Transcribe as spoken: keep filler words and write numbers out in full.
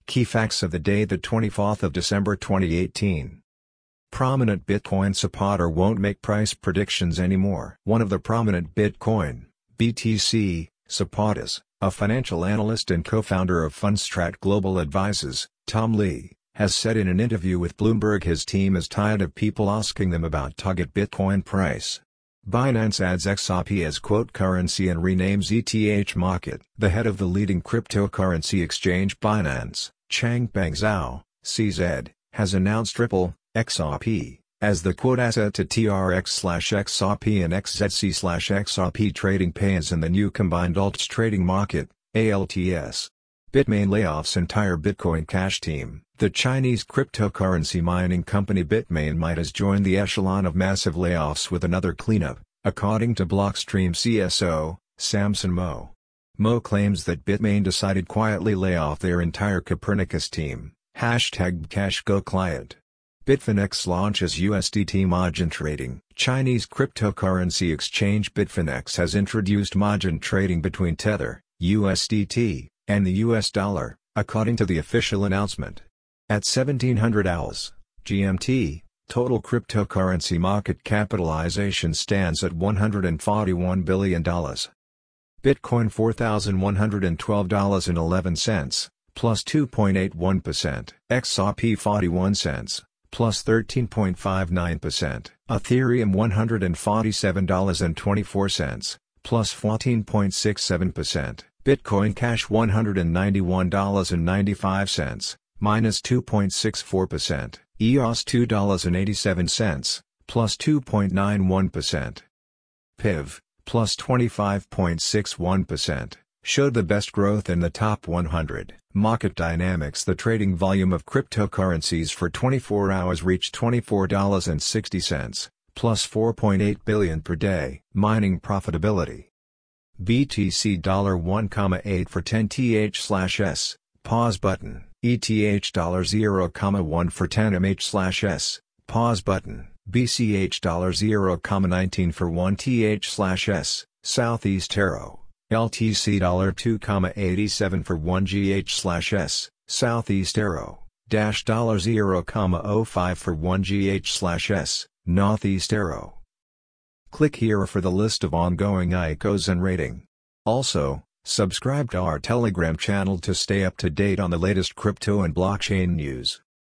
Key facts of the day, the twenty-fourth of December twenty eighteen. Prominent Bitcoin supporter won't make price predictions anymore. One of the prominent Bitcoin, B T C, supporters, a financial analyst and co-founder of Fundstrat Global Advisors, Tom Lee, has said in an interview with Bloomberg his team is tired of people asking them about target Bitcoin price. Binance adds X R P as quote currency and renames E T H market. The head of the leading cryptocurrency exchange Binance, Changpeng Zhao, C Z, has announced Ripple, X R P, as the quote asset to T R X slash X R P and X Z C slash X R P trading pairs in the new combined alts trading market, A L T S. Bitmain layoffs entire Bitcoin Cash team. The Chinese cryptocurrency mining company Bitmain might has joined the echelon of massive layoffs with another cleanup, according to Blockstream C S O, Samson Mo. Mo claims that Bitmain decided quietly lay off their entire Copernicus team, hashtag CashGo client. Bitfinex launches U S D T margin trading. Chinese cryptocurrency exchange Bitfinex has introduced margin trading between Tether, U S D T, and the U S dollar, according to the official announcement. At seventeen hundred hours, G M T, total cryptocurrency market capitalization stands at one hundred forty-one billion dollars. Bitcoin four thousand one hundred twelve dollars and eleven cents, plus two point eight one percent. X R P forty-one cents, plus thirteen point five nine percent. Ethereum one hundred forty-seven dollars and twenty-four cents, plus fourteen point six seven percent. Bitcoin Cash one hundred ninety-one dollars and ninety-five cents, minus two point six four percent. E O S two dollars and eighty-seven cents, plus two point nine one percent. P I V, plus twenty-five point six one percent, showed the best growth in the top one hundred. Market dynamics. The trading volume of cryptocurrencies for twenty-four hours reached twenty-four dollars and sixty cents, plus four point eight billion dollars per day. Mining profitability. B T C one comma eight for ten T H slash S, pause button. E T H zero comma one for ten M H slash S, pause button. B C H zero comma nineteen for one T H slash S, Southeast arrow. L T C two comma eighty-seven for one G H slash S, Southeast arrow. Dash zero comma zero five for one G H slash S, Northeast arrow. Click here for the list of ongoing I C Os and rating. Also, subscribe to our Telegram channel to stay up to date on the latest crypto and blockchain news.